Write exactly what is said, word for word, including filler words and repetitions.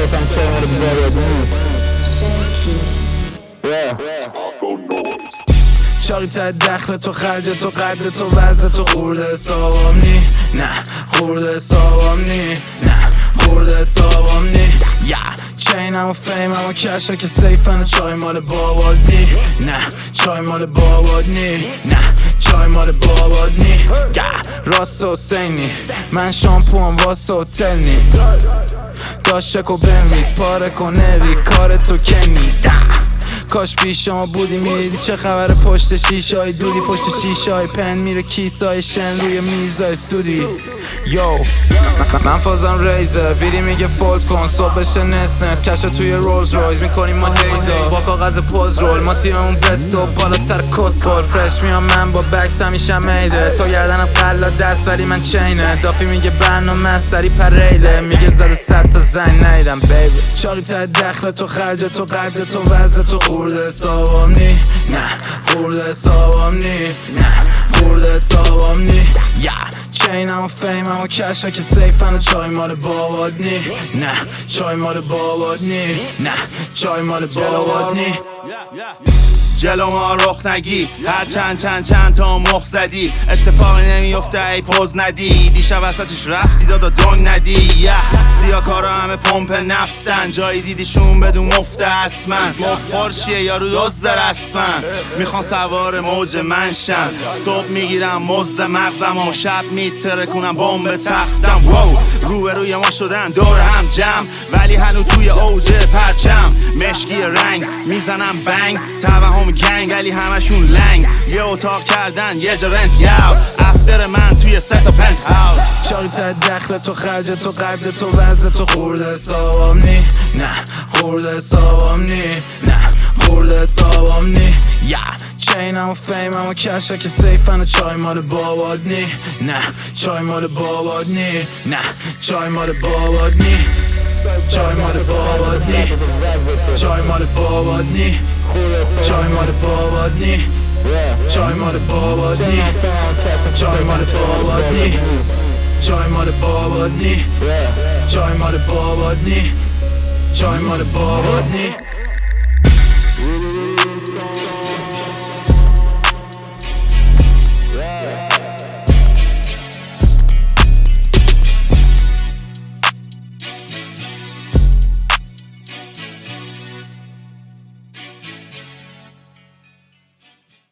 کیفم چای مال بابا نی. چاقی ته دخل تو خرج تو قد تو وضع تو خورده حسابم نی. نه خورده حسابم نی. نه خورده حسابم نی. یا چینم و فیمم و کشا که سیفن و چای مال بابات نی. نه چای مال بابات نی. نه چای مال بابات نی. یا راست حسینی من شامپوام واسه هتل نی. داشت چکو بنویس پاره کنه ری کار تو کنی. کاش پیش شما بودی میدیدی چه خبر پشت شیشه های دودی پشت شیشه های پن میره کیسه های شن روی میزای استودی. یو من فازم ریزه بیری میگه فولد کن صبح بشه نس نس کشه توی رولز رویز میکنیم ما هیزا با کاغذ پوز رول ما تیممون بست و بالاتر کس بول فرش میام من با بکس همیشه میده تو گردنم قلا دست ولی من چینه دافی میگه برنامه سری پریله میگه زده صد تا زنگ نیدم بیبی. چاقی ته دخل تو خرج تو قد تو وضع تو خورده حسابم نی. نه خورده حسابم نی. نه خورده حسابم نی. یا چینم و فیمم و کشا که سیفن و چای مال بابات نی. نه چای مال بابات نی. نه چای مال بابات نی. جلو ما رخ نگی هر چند چند چند تا مخ زدی اتفاقی نمیفته ای پوز ندی دیشب وسطش رفتی دادا دنگ ندی. سیاکارا همه پمپ نفتن جایی دیدیشون بدون مفته حتما مفخور چیه یارو دزد رسمن میخوان سوار موج منشن صبح میگیرم مزد مغزم و شب میتره کنم بمب تختم. وو روبروی ما شدن دور هم جمع ولی هنو توی اوج پرچم مشکی رنگ میزنم بنگ توهم گنگ ولی همشون لنگ یه اتاق کردن یه جا رنت یاو افتر من توی سه تا پنت هاوس. چاقی ته دخل تو خرج تو قد تو وضع تو خورده حسابم نی. نه خورده حسابم نی. نه خورده حسابم نی. یا چینم و فیمم و کشا که سیفن و چای مال بابات نی. نه چای مال بابات نی. نه چای مال بابات نی. چای مال بابات نی. چای مال بابات نی. چای مال بابات نی. چای مال بابات نی. چای مال بابات نی. چای مال بابات نی. چای مال بابات نی. چای مال بابات نی.